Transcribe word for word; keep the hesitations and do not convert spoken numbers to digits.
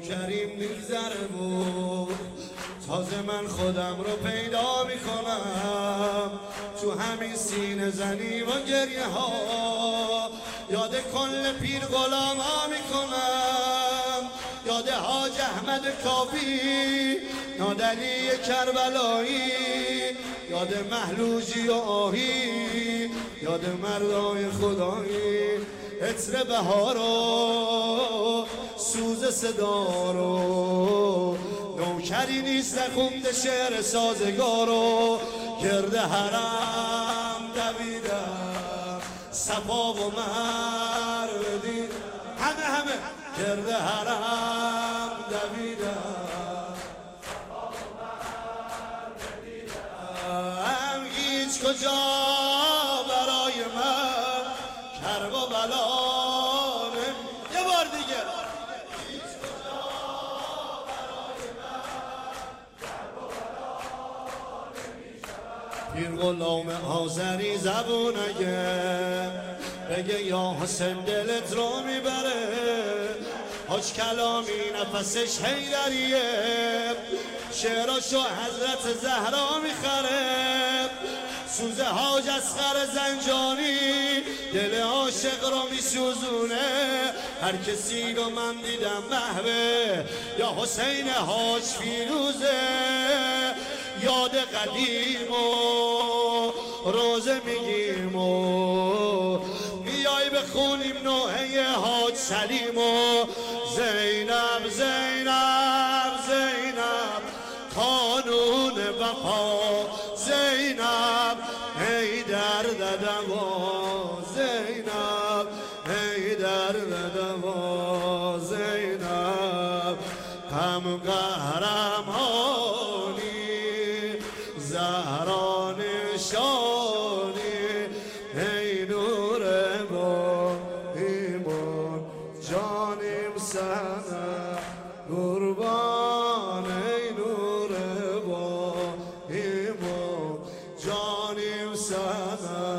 کریم میگذره و تازه من خودم رو پیدا میکنم تو همین سینه زنی و گریه ها. یاد کل پیر غلام ها میکنم، یاد حاج احمد کافی، نادلی کربلایی، یاد محلوجی و آهی، یاد مردای خدایی. عطر بهار و سوز صدا رو نوکری نیست نخونده شعر سازگارو. گرد حرم دویدم صفا و مروه دید، همه همه گرد حرم دویدم صفا و مروه دیدم. هیچ کجا برای من کرب و بلا یه بار دیگه پیر غلام آذری زبون اگه بگه یا حسین دلت رو میبره، حاج کلامی نفسش حیدریه، شعراشو حضرت زهرا میخره. سوز حاج اصغر زنجانی دل عاشق رو میسوزونه. هر کسی رو من دیدم محوه یا حسین حاج فیروزه. یاد قدیم و روزه میگیم و بیای بخونیم نوحه حاج سلیم و زینب زینب زینب قانون وفا زینب ای درد دوا زینب ای درد دوا زینب غم قهرمانی زهرا نشانی ای نور با ایمان جانیم سنه قربان ای نور با ایمان جانیم سنه